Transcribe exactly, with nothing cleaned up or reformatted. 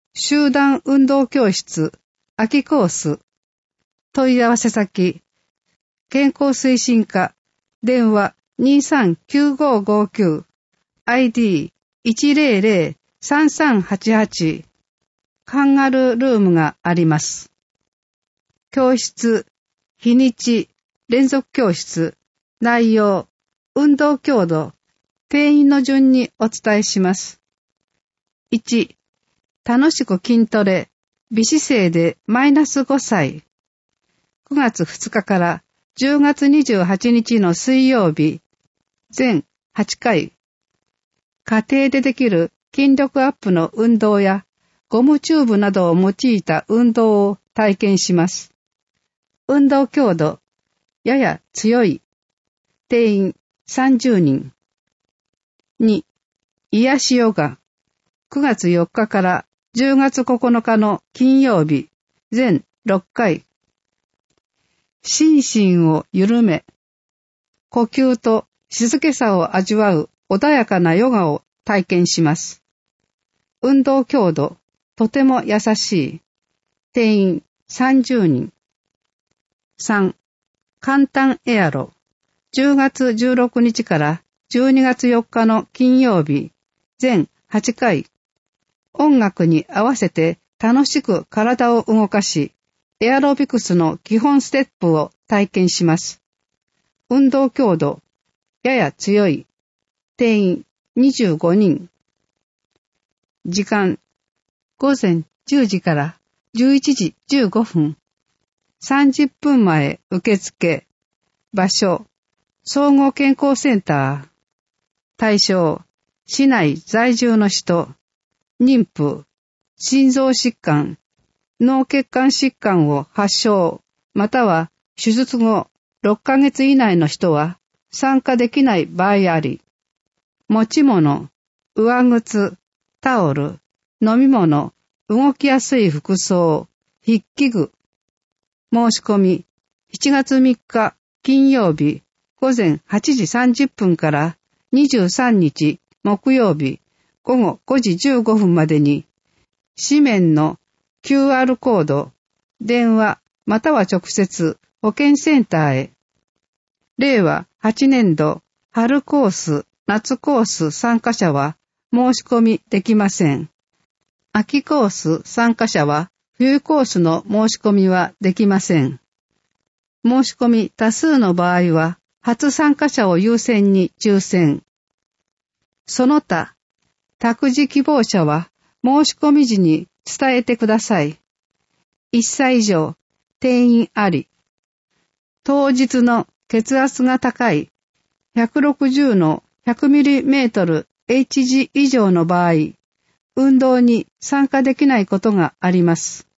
集団運動教室、秋コース、問い合わせ先、健康推進課、電話 にさんきゅうごごきゅう、アイディーいちまるまるさんさんはちはち、カンガルールームがあります。教室、日にち、連続教室、内容、運動強度、定員の順にお伝えします。いち、楽しく筋トレ、美姿勢でマイナスごさい。くがつふつかからじゅうがつにじゅうはちにちの水曜日、全はちかい。家庭でできる筋力アップの運動やゴムチューブなどを用いた運動を体験します。運動強度、やや強い。定員さんじゅうにん。に、癒しヨガ。くがつよっかからじゅうがつここのかの金曜日、全ろっかい。心身を緩め、呼吸と静けさを味わう穏やかなヨガを体験します。運動強度、とても優しい。定員さんじゅうにん。さん、簡単エアロ。じゅうがつじゅうろくにちからじゅうにがつよっかの金曜日、全はちかい。音楽に合わせて楽しく体を動かし、エアロビクスの基本ステップを体験します。運動強度、やや強い。定員にじゅうごにん。時間、ごぜんじゅうじからじゅういちじじゅうごふん。さんじゅっぷんまえ受付。場所、総合健康センター。対象、市内在住の人。妊婦、心臓疾患、脳血管疾患を発症、または手術後ろっかげつ以内の人は参加できない場合あり、持ち物、上靴、タオル、飲み物、動きやすい服装、筆記具。申し込み、しちがつみっか金曜日ごぜんはちじさんじゅっぷんからにじゅうさんにち木曜日ごごごじじゅうごふんまでに、紙面の キューアール コード、電話または直接保健センターへ。れいわはちねんど春コース、夏コース参加者は申し込みできません。秋コース参加者は冬コースの申し込みはできません。申し込み多数の場合は初参加者を優先に抽選。その他、託児希望者は申し込み時に伝えてください。いっさい以上、定員あり。当日の血圧が高いひゃくろくじゅうのひゃくミリメートルエイチジー 以上の場合、運動に参加できないことがあります。